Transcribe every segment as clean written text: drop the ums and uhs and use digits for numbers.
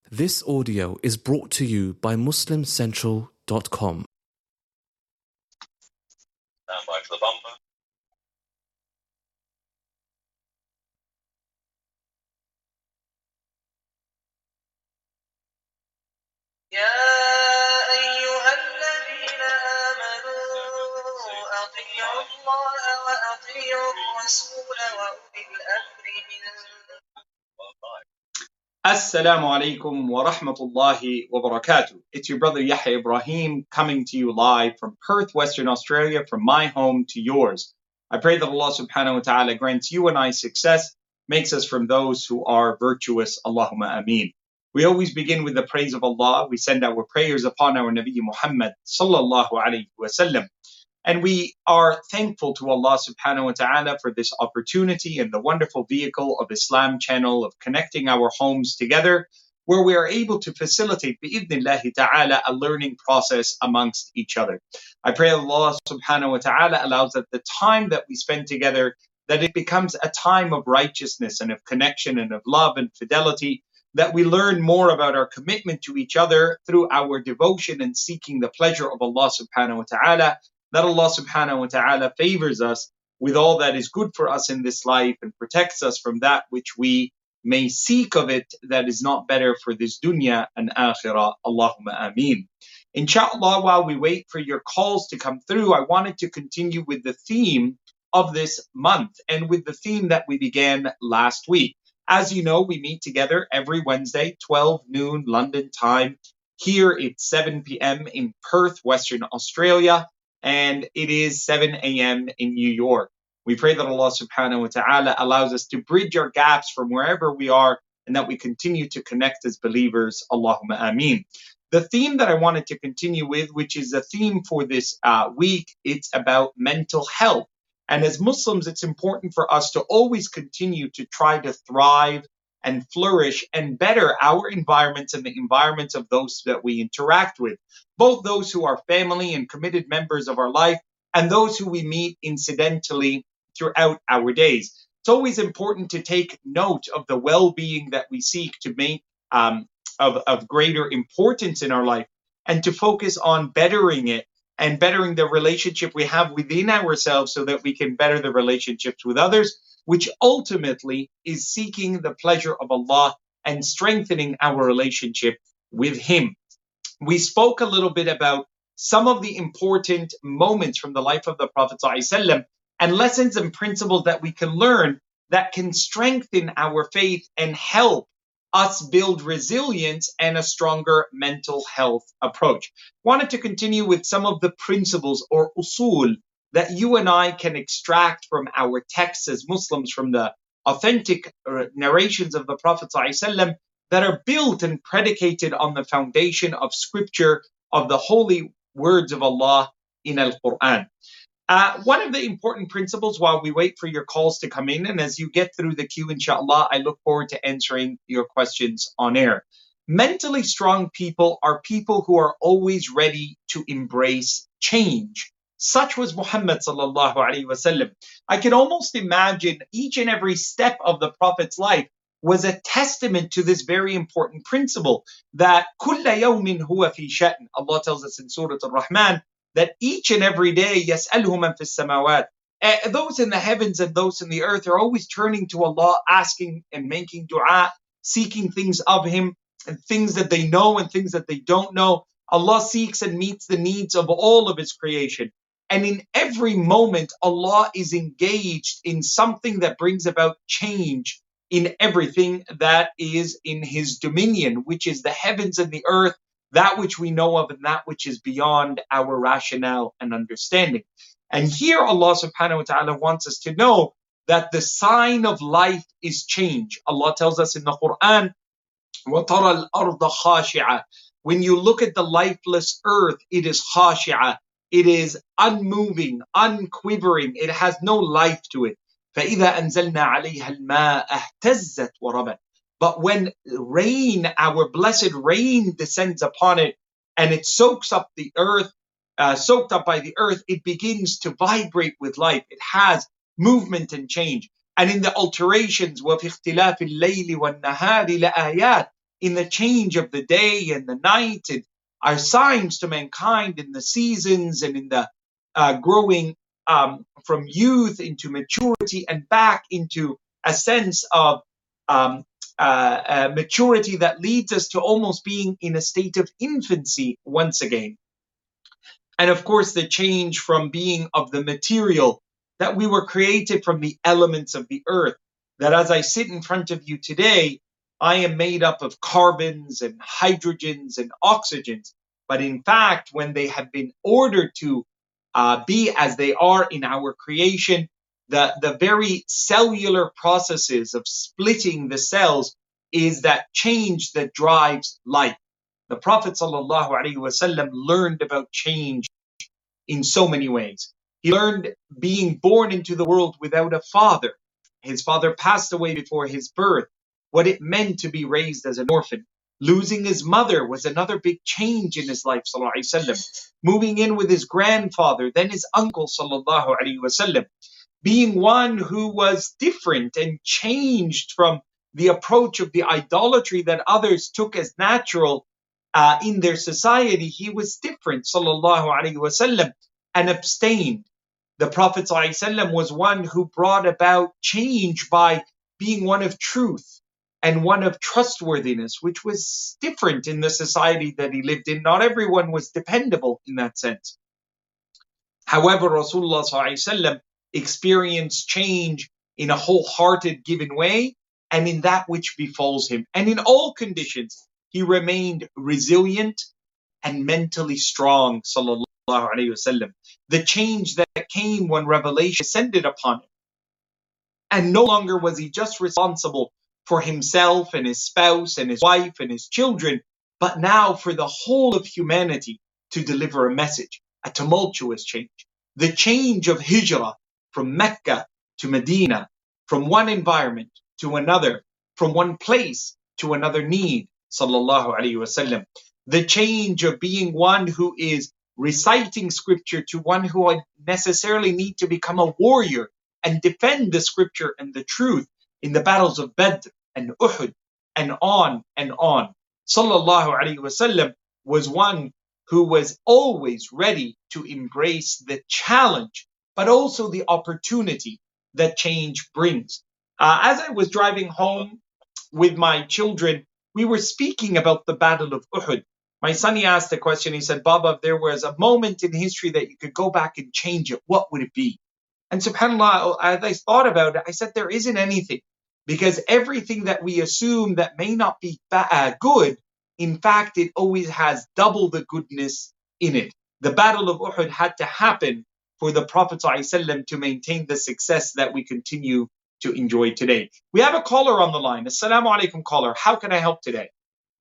This audio is brought to you by MuslimCentral.com. Stand by for the bumper. يا أيها الذين آمنوا أطيعوا الله وأطيعوا الرسول وأولي الأمر منكم. Assalamu alaikum wa rahmatullahi wa barakatuh. It's your brother Yahya Ibrahim coming to you live from Perth, Western Australia, from my home to yours. I pray that Allah subhanahu wa ta'ala grants you and I success, makes us from those who are virtuous. Allahumma ameen. We always begin with the praise of Allah. We send our prayers upon our Nabi Muhammad sallallahu alayhi wa sallam. And we are thankful to Allah subhanahu wa ta'ala for this opportunity and the wonderful vehicle of Islam channel of connecting our homes together, where we are able to facilitate bi'idhnillahi ta'ala a learning process amongst each other. I pray Allah subhanahu wa ta'ala allows that the time that we spend together, that it becomes a time of righteousness and of connection and of love and fidelity, that we learn more about our commitment to each other through our devotion and seeking the pleasure of Allah subhanahu wa ta'ala, that Allah subhanahu wa ta'ala favors us with all that is good for us in this life and protects us from that which we may seek of it that is not better for this dunya and akhirah. Allahumma ameen. Inshallah, while we wait for your calls to come through, I wanted to continue with the theme of this month and with the theme that we began last week. As you know, we meet together every Wednesday, 12 noon London time. Here it's 7 p.m. in Perth, Western Australia, and it is 7 a.m. in New York. We pray that Allah subhanahu wa ta'ala allows us to bridge our gaps from wherever we are and that we continue to connect as believers. Allahumma ameen. The theme that I wanted to continue with, which is a theme for this week, it's about mental health. And as Muslims, it's important for us to always continue to try to thrive and flourish and better our environments and the environments of those that we interact with, both those who are family and committed members of our life and those who we meet incidentally throughout our days. It's always important to take note of the well-being that we seek to make of greater importance in our life and to focus on bettering it and bettering the relationship we have within ourselves so that we can better the relationships with others, which ultimately is seeking the pleasure of Allah and strengthening our relationship with Him. We spoke a little bit about some of the important moments from the life of the Prophet ﷺ and lessons and principles that we can learn that can strengthen our faith and help us build resilience and a stronger mental health approach. Wanted to continue with some of the principles or usul that you and I can extract from our texts as Muslims, from the authentic narrations of the Prophet ﷺ that are built and predicated on the foundation of scripture, of the holy words of Allah in Al-Quran. One of the important principles, while we wait for your calls to come in, and as you get through the queue, inshallah, I look forward to answering your questions on air. Mentally strong people are people who are always ready to embrace change. Such was Muhammad sallallahu alaihi wasallam. I can almost imagine each and every step of the Prophet's life was a testament to this very important principle that كُلَّ يَوْمٍ هُوَ فِي شَأْنٍ. Allah tells us in Surah Al-Rahman that each and every day, يَسْأَلْهُ مَنْ فِي السَّمَاوَاتِ, those in the heavens and those in the earth are always turning to Allah, asking and making dua, seeking things of Him, and things that they know and things that they don't know. Allah seeks and meets the needs of all of His creation. And in every moment, Allah is engaged in something that brings about change in everything that is in His dominion, which is the heavens and the earth, that which we know of and that which is beyond our rationale and understanding. And here Allah subhanahu wa ta'ala wants us to know that the sign of life is change. Allah tells us in the Quran, وَتَرَى الْأَرْضَ خَاشِعَةً. When you look at the lifeless earth, it is khashi'ah. It is unmoving, unquivering. It has no life to it. فَإِذَا أَنزَلْنَا عَلَيْهَا الْمَاءَ اهْتَزَّتْ وَرَبَتْ. But when rain, our blessed rain, descends upon it and it soaks up the earth, soaked up by the earth, it begins to vibrate with life. It has movement and change. And in the alterations, وَفِي اخْتِلَافِ اللَّيْلِ وَالنَّهَارِ لَآيَاتٍ, in the change of the day and the night, and are signs to mankind in the seasons and in the growing from youth into maturity and back into a sense of maturity that leads us to almost being in a state of infancy once again. And of course, the change from being of the material, that we were created from the elements of the earth, that as I sit in front of you today, I am made up of carbons and hydrogens and oxygens. But in fact, when they have been ordered to be as they are in our creation, the very cellular processes of splitting the cells is that change that drives life. The Prophet ﷺ learned about change in so many ways. He learned being born into the world without a father. His father passed away before his birth. What it meant to be raised as an orphan. Losing his mother was another big change in his life, sallallahu alaihi wasallam. Moving in with his grandfather, then his uncle, sallallahu alaihi wasallam. Being one who was different and changed from the approach of the idolatry that others took as natural in their society. He was different, sallallahu alaihi wasallam, and abstained. The Prophet sallallahu alaihi wasallam was one who brought about change by being one of truth and one of trustworthiness, which was different in the society that he lived in. Not everyone was dependable in that sense. However, Rasulullah ﷺ experienced change in a wholehearted, given way, and in that which befalls him. And in all conditions, he remained resilient and mentally strong, sallallahu alayhi wasallam. The change that came when revelation descended upon him. And no longer was he just responsible for himself and his spouse and his wife and his children, but now for the whole of humanity to deliver a message, a tumultuous change. The change of hijrah from Mecca to Medina, from one environment to another, from one place to another need, sallallahu alayhi wasallam. The change of being one who is reciting scripture to one who would necessarily need to become a warrior and defend the scripture and the truth in the battles of Badr and Uhud and on and on. Sallallahu alayhi wasallam was one who was always ready to embrace the challenge, but also the opportunity that change brings. As I was driving home with my children, we were speaking about the Battle of Uhud. My son, he asked a question. He said, Baba, if there was a moment in history that you could go back and change it, what would it be? And subhanAllah, as I thought about it, I said, there isn't anything. Because everything that we assume that may not be good, in fact, it always has double the goodness in it. The Battle of Uhud had to happen for the Prophet ﷺ to maintain the success that we continue to enjoy today. We have a caller on the line. Assalamu alaikum, caller. How can I help today?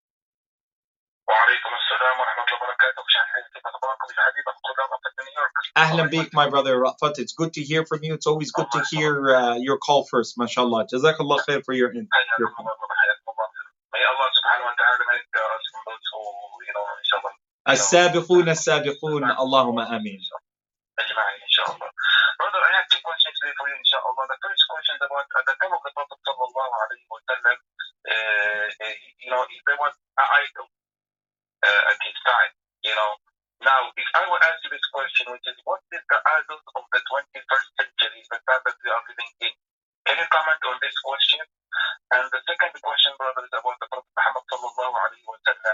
Ahlan bik, my brother Rafat. It's good to hear from you. It's always good to hear your call first, mashallah. Jazakallah khair for your call. May Allah subhanahu wa ta'ala make us from those who, inshallah. As-sabiqoon, as-sabiqoon, Allahumma ameen. Brother, I have two questions for you, inshallah. The first question is about the time of the Prophet sallallahu alayhi wa sallam. There was an idol at his time, Now, if I were asked you this question, which is, what is the idols of the 21st century, the time that we are living in? Can you comment on this question? And the second question, brother, is about the Prophet Muhammad sallallahu alayhi wa sallam.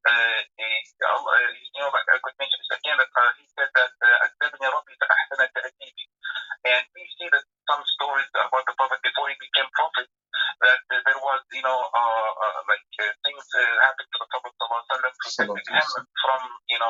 Like I could mention this again, that he said that أَدَّبْنِي رَبِّي فَأَحْسَنَ تَأْدِيبِي. And we see that some stories about the Prophet before he became prophet, that there was, things happened to the Prophet sallallahu alayhi wa sallam, protecting him from,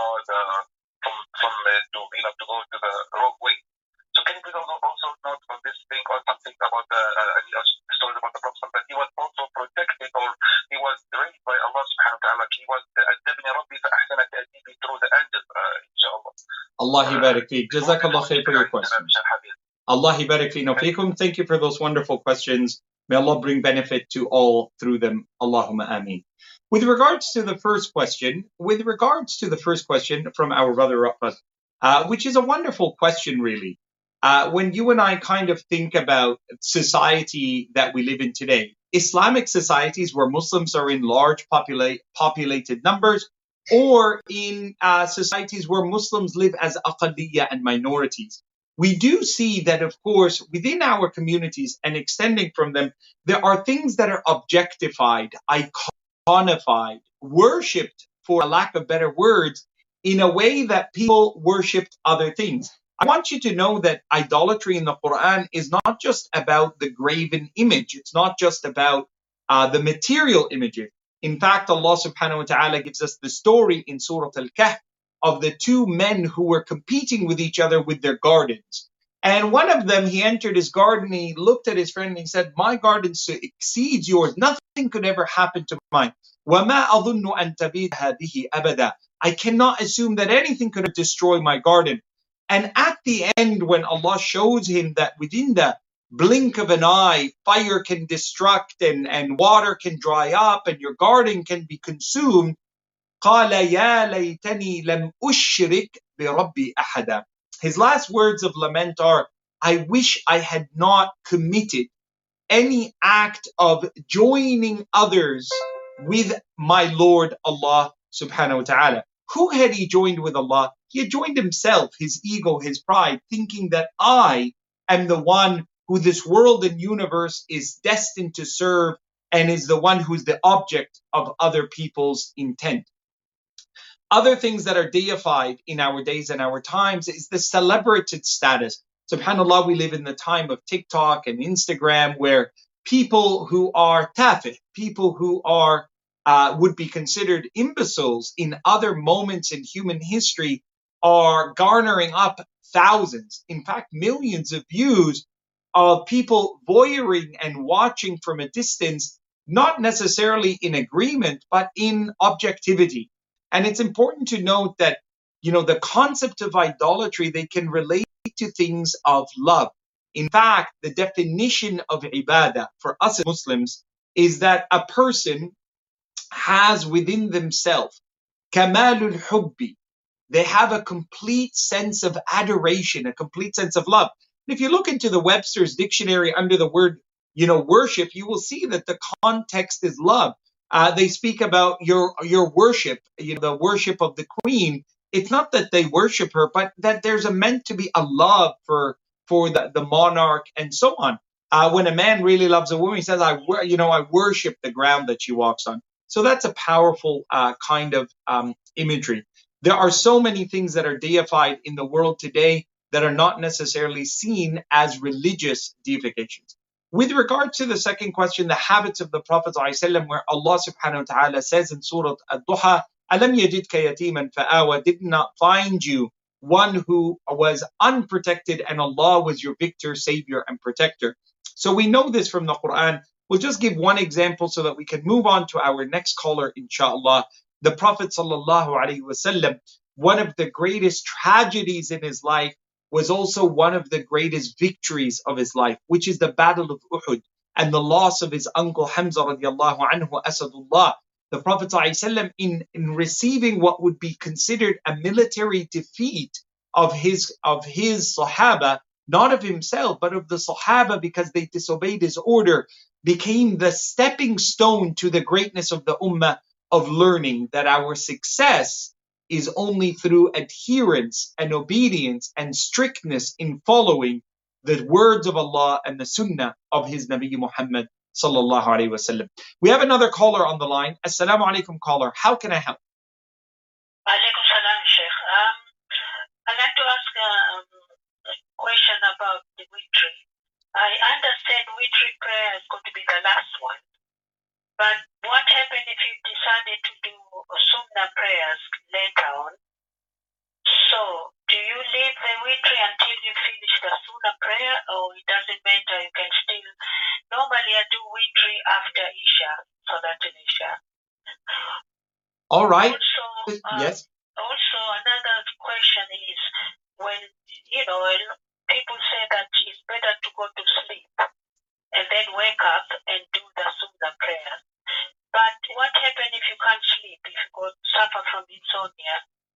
to go to the wrong way. So can you please also note on this thing or something about the stories about the Prophet, that he was also protected, or he was raised by Allah subhanahu wa ta'ala. He was أَدَّبْنِي رَبِّي فَأَحْسَنَ تَأْدِيبِي through the angels, inshallah. Allah barak feek. Jazakallah khair for your question. Allah barak feekum. Thank you for those wonderful questions. May Allah bring benefit to all through them. Allahumma ameen. With regards to the first question from our brother Rafat, which is a wonderful question, really. When you and I kind of think about society that we live in today, Islamic societies where Muslims are in large populated numbers, or in societies where Muslims live as aqaliyya and minorities. We do see that, of course, within our communities and extending from them, there are things that are objectified, iconified, worshipped, for a lack of better words, in a way that people worshipped other things. I want you to know that idolatry in the Quran is not just about the graven image. It's not just about the material images. In fact, Allah subhanahu wa ta'ala gives us the story in Surah Al-Kahf of the two men who were competing with each other with their gardens. And one of them, he entered his garden, he looked at his friend and he said, my garden exceeds yours. Nothing could ever happen to mine. وَمَا أَظُنُّ أَن تَبِيدَ هَذِهِ أَبَدًا. I cannot assume that anything could destroy my garden. And at the end, when Allah shows him that within the blink of an eye, fire can destruct and water can dry up and your garden can be consumed, قَالَ يَا لَيْتَنِي لَمْ أُشْرِكْ بِرَبِّي أَحَدًا. His last words of lament are, I wish I had not committed any act of joining others with my Lord Allah subhanahu wa ta'ala. Who had he joined with Allah? He had joined himself, his ego, his pride, thinking that I am the one who this world and universe is destined to serve and is the one who is the object of other people's intent. Other things that are deified in our days and our times is the celebrated status. SubhanAllah, we live in the time of TikTok and Instagram where people who are tafih, people who are would be considered imbeciles in other moments in human history, are garnering up thousands, in fact millions of views of people voyeuring and watching from a distance, not necessarily in agreement, but in objectivity. And it's important to note that, the concept of idolatry, they can relate to things of love. In fact, the definition of ibadah for us as Muslims is that a person has within themselves kamalul hubbi. They have a complete sense of adoration, a complete sense of love. And if you look into the Webster's dictionary under the word, worship, you will see that the context is love. They speak about your worship, the worship of the queen. It's not that they worship her, but that there's meant to be a love for the monarch and so on. When a man really loves a woman, he says, I worship the ground that she walks on. So that's a powerful kind of imagery. There are so many things that are deified in the world today that are not necessarily seen as religious deifications. With regard to the second question, the habits of the Prophet ﷺ, where Allah subhanahu wa ta'ala says in Surah Ad-Duha, أَلَمْ يَجِدْكَ يَتِيمًا فَآوَى, did not find you one who was unprotected and Allah was your victor, savior and protector. So we know this from the Quran. We'll just give one example so that we can move on to our next caller, inshallah. The Prophet ﷺ, one of the greatest tragedies in his life was also one of the greatest victories of his life, which is the Battle of Uhud and the loss of his uncle Hamza radiallahu anhu, Asadullah. The Prophet ﷺ, in receiving what would be considered a military defeat of his Sahaba, not of himself, but of the Sahaba, because they disobeyed his order, became the stepping stone to the greatness of the Ummah, of learning that our success is only through adherence and obedience and strictness in following the words of Allah and the Sunnah of His Nabi Muhammad sallallahu alaihi wasallam. We have another caller on the line. Assalamu alaikum, caller. How can I help? Alaikum salam, Sheikh. I'd like to ask a question about the witri. I understand witri prayer is going to be the last one. But what happened if you decided to do Sunnah prayers later on? So, do you leave the witri until you finish the Sunnah prayer, or it doesn't matter, you can still... Normally I do witri after Isha, Salatul Isha. All right. Also, yes. Also, another question is, when, people say that it's better to go to sleep and then wake up and do the Sunnah prayer. But what happens if you can't sleep, if you suffer from insomnia,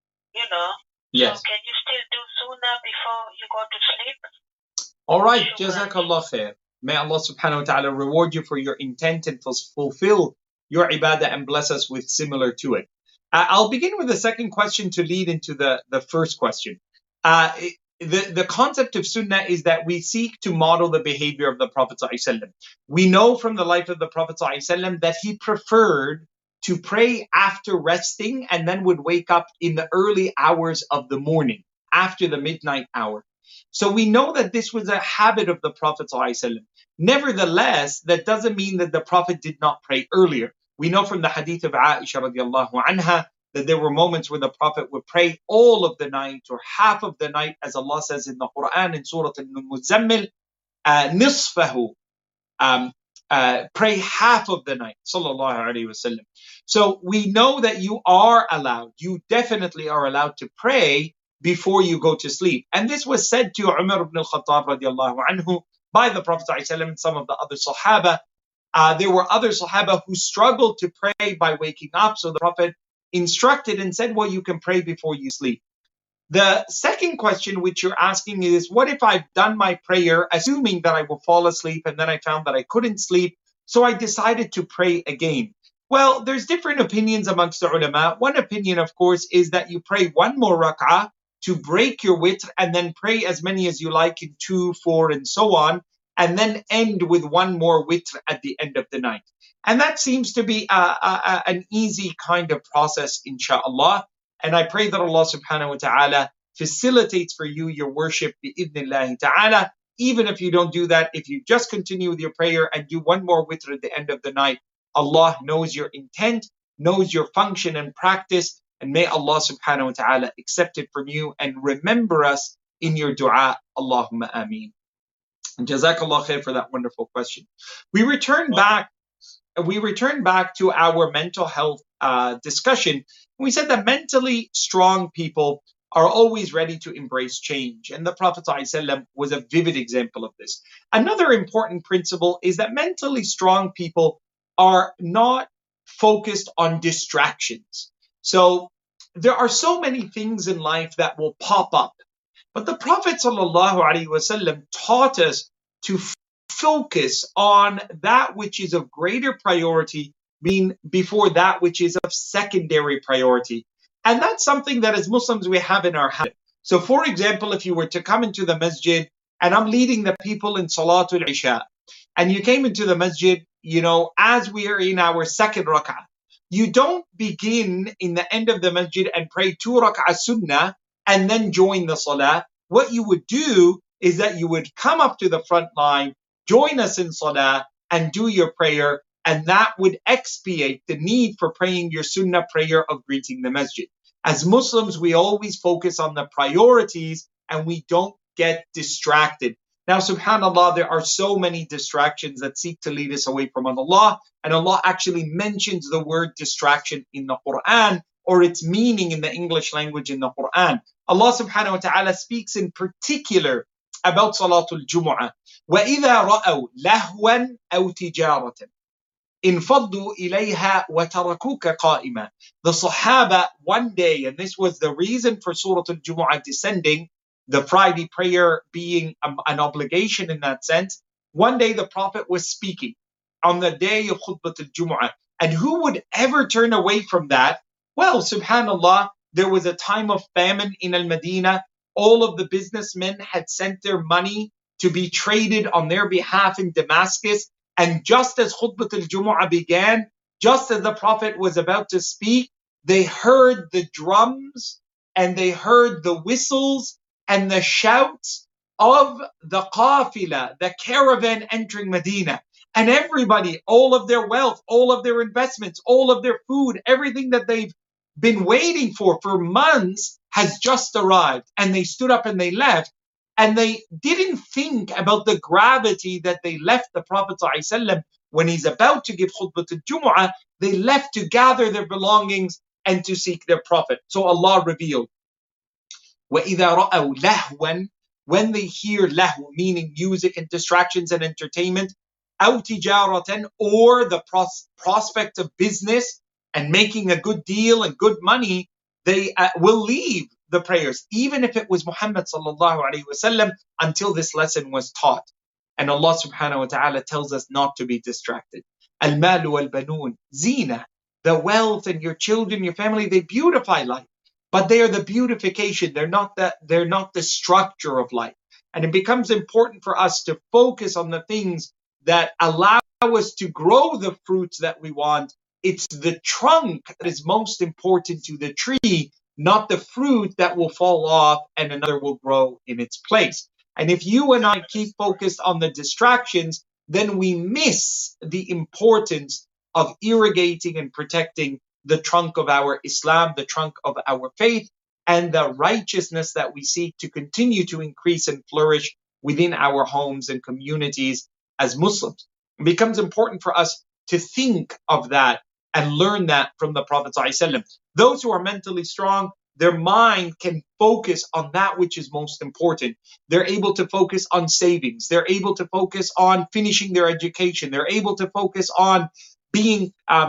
Yes. So can you still do Sunnah before you go to sleep? All right, Jazakallah khair. May Allah subhanahu wa ta'ala reward you for your intent and fulfill your ibadah and bless us with similar to it. I'll begin with the second question to lead into the first question. The concept of sunnah is that we seek to model the behavior of the Prophet ﷺ. We know from the life of the Prophet ﷺ that he preferred to pray after resting and then would wake up in the early hours of the morning, after the midnight hour. So we know that this was a habit of the Prophet ﷺ. Nevertheless, that doesn't mean that the Prophet did not pray earlier. We know from the hadith of Aisha radiallahu anha that there were moments where the Prophet would pray all of the night or half of the night, as Allah says in the Quran in Surah Al-Muzammil, nisfahu, pray half of the night, sallallahu alaihi wasallam. So we know that you definitely are allowed to pray before you go to sleep. And this was said to Umar ibn al-Khattab radiallahu anhu by the Prophet ﷺ and some of the other Sahaba. There were other Sahaba who struggled to pray by waking up. So the Prophet instructed and said, well, you can pray before you sleep. The second question which you're asking is, what if I've done my prayer assuming that I will fall asleep and then I found that I couldn't sleep, so I decided to pray again? Well, there's different opinions amongst the ulama. One opinion, of course, is that you pray one more rak'ah to break your witr and then pray as many as you like in 2, 4, and so on, and then end with one more witr at the end of the night. And that seems to be an easy kind of process, inshaAllah. And I pray that Allah subhanahu wa ta'ala facilitates for you your worship bi'idhnillahi ta'ala. Even if you don't do that, if you just continue with your prayer and do one more witr at the end of the night, Allah knows your intent, knows your function and practice, and may Allah subhanahu wa ta'ala accept it from you and remember us in your dua. Allahumma ameen. And Jazakallah khair for that wonderful question. We return back to our mental health discussion. We said that mentally strong people are always ready to embrace change. And the Prophet ﷺ was a vivid example of this. Another important principle is that mentally strong people are not focused on distractions. So there are so many things in life that will pop up. But the Prophet ﷺ taught us to focus on that which is of greater priority before that which is of secondary priority. And that's something that as Muslims we have in our habit. So for example, if you were to come into the masjid and I'm leading the people in Salatul Isha, and you came into the masjid, as we are in our second rak'ah, you don't begin in the end of the masjid and pray 2 rak'ah sunnah and then join the salah. What you would do is that you would come up to the front line, join us in salah, and do your prayer, and that would expiate the need for praying your sunnah prayer of greeting the masjid. As Muslims, we always focus on the priorities and we don't get distracted. Now, subhanAllah, there are so many distractions that seek to lead us away from Allah, and Allah actually mentions the word distraction in the Quran, or its meaning in the English language in the Quran. Allah subhanahu wa ta'ala speaks in particular about Salatul Jumu'ah. وَإِذَا رَأَوْا لَهْوًا أَوْ تِجَارَةً انفضوا إليها وتركوك قائما. The Sahaba one day, and this was the reason for Surah Al-Jumu'ah descending, the Friday prayer being an obligation in that sense. One day the Prophet was speaking on the day of Khutbah Al-Jumu'ah. And who would ever turn away from that? Well, subhanAllah, there was a time of famine in Al-Madinah. All of the businessmen had sent their money to be traded on their behalf in Damascus. And just as Khutbah al-Jumu'ah began, just as the Prophet was about to speak, they heard the drums and they heard the whistles and the shouts of the qafila, the caravan entering Medina. And everybody, all of their wealth, all of their investments, all of their food, everything that they've been waiting for months has just arrived. And they stood up and they left. And they didn't think about the gravity that they left the Prophet ﷺ when he's about to give Khutbah al-Jumu'ah. They left to gather their belongings and to seek their Prophet. So Allah revealed, وَإِذَا رَأَوْا لَهْوًا, when they hear lahu, meaning music and distractions and entertainment, أَوْ تِجَارَةً, or the prospect of business and making a good deal and good money, they will leave the prayers, even if it was Muhammad sallallahu alaihi wasallam, until this lesson was taught. And Allah subhanahu wa ta'ala tells us not to be distracted. Al-malu wal-banun, zina. The wealth and your children, your family, they beautify life. But they are the beautification. They're not the structure of life. And it becomes important for us to focus on the things that allow us to grow the fruits that we want. It's the trunk that is most important to the tree, not the fruit that will fall off and another will grow in its place. And if you and I keep focused on the distractions, then we miss the importance of irrigating and protecting the trunk of our Islam, the trunk of our faith, and the righteousness that we seek to continue to increase and flourish within our homes and communities as Muslims. It becomes important for us to think of that and learn that from the Prophet ﷺ. Those who are mentally strong, their mind can focus on that which is most important. They're able to focus on savings. They're able to focus on finishing their education. They're able to focus on being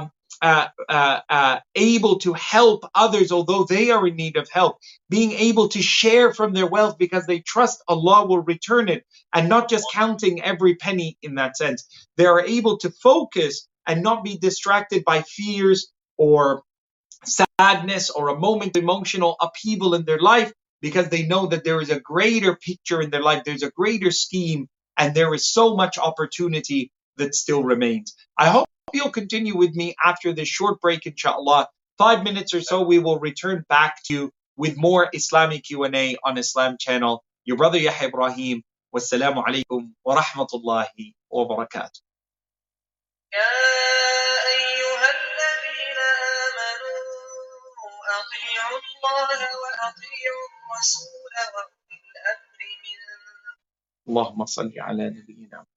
able to help others, although they are in need of help. Being able to share from their wealth because they trust Allah will return it, and not just counting every penny in that sense. They are able to focus and not be distracted by fears or sadness or a moment of emotional upheaval in their life, because they know that there is a greater picture in their life, there's a greater scheme, and there is so much opportunity that still remains. I hope you'll continue with me after this short break, inshallah. 5 minutes or so, we will return back to you with more Islamic Q&A on Islam channel. Your brother Yahya Ibrahim. Wassalamu alaikum wa rahmatullahi wa barakatuh. أطيعوا الله وأطيعوا الرسول وأولي الأمر منكم. اللهم صل على نبينا